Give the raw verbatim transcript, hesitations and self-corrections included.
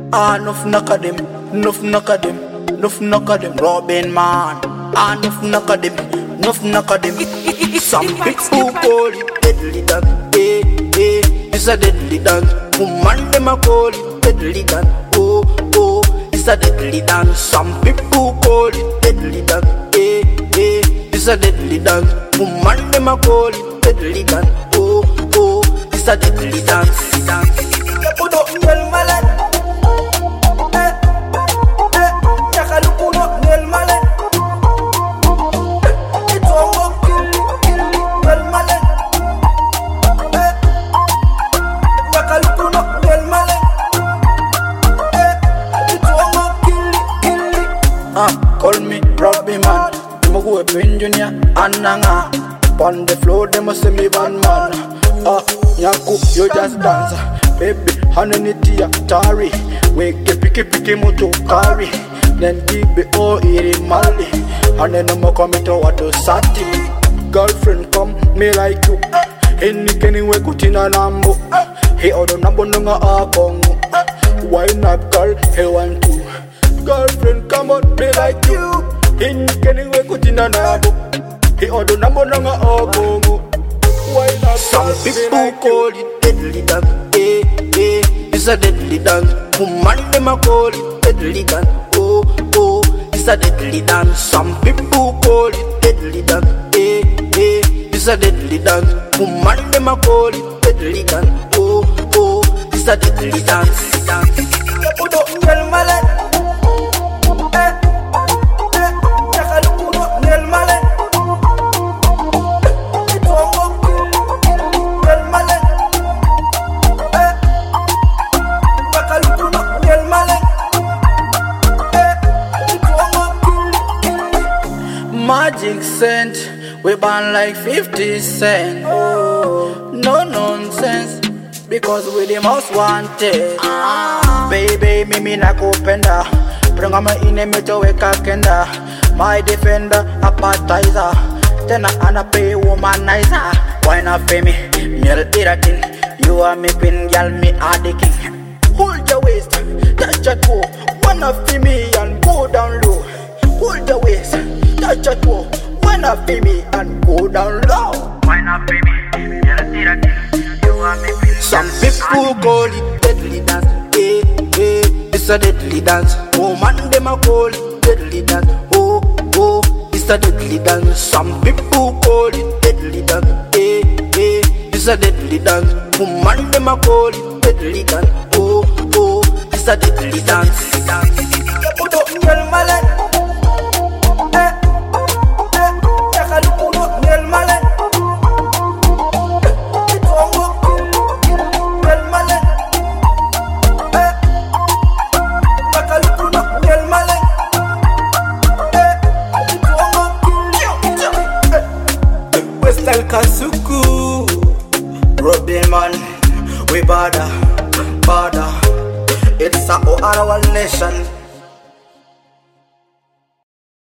Ah, enough knock of them, enough knock of them, enough knock of them, Robin man. Ah, enough knock of them, enough knock of them. Some people call it deadly dance, eh, eh, it's a deadly dance. Woman them a call it deadly dance, oh, oh, it's a deadly dance. Some people call it deadly dance, eh, eh, it's a deadly dance. Woman them a call it deadly dance, oh, oh, it's a deadly dance. You put up your mallet. Call me Robbie man, them a go up in Junior and Nanga. On the floor, them a say me bad man. Ah, Nyaku, you just dance, baby. Hananiti a tari, we keep picky picky moto carry. Then keep it all in Mali, and then I'm a come to what to sati. Girlfriend come, me like you. Any kenny we go tina nambo. Hey, odo nambo nunga a kongo. Why not girl? Hey, want to. Girlfriend, come on, be like you. In getting we could in a nabo. He order number nanga ogongo. Why not? Some people call it deadly dance. Eh, eh, it's a deadly dance. Woman them a call it deadly dance. Oh, oh, it's a deadly dance. Some people call it deadly dance. Eh, eh, it's a deadly dance. Woman them a call it deadly dance. Oh, oh, it's a deadly dance. You put up your mallet. Magic cent, we ban like fifty cent. Oh, no nonsense, because we the most wanted. Ah. Baby, mimi nakupenda, bring me in a meto weka kenda. My defender, appetizer, then I pay womanizer. Why not pay me? Meal iratin, you are me pin, girl me are the king. Hold your waist, touch your toe, wanna feel me and go down low. Hold your waist. Touch a toe, why not pay me and go down low? Why not pay me? You are me. Some people call it deadly dance. Eh, eh, it's a deadly dance. Woman them a call it deadly dance. Oh, oh, it's a deadly dance. Some people call it deadly dance. Eh, eh, it's a deadly dance. Woman them a call it deadly dance. Oh, oh, it's a deadly dance. You put up your mallet. Western Kasuku, Robin man, we bada, bada. It's a our nation.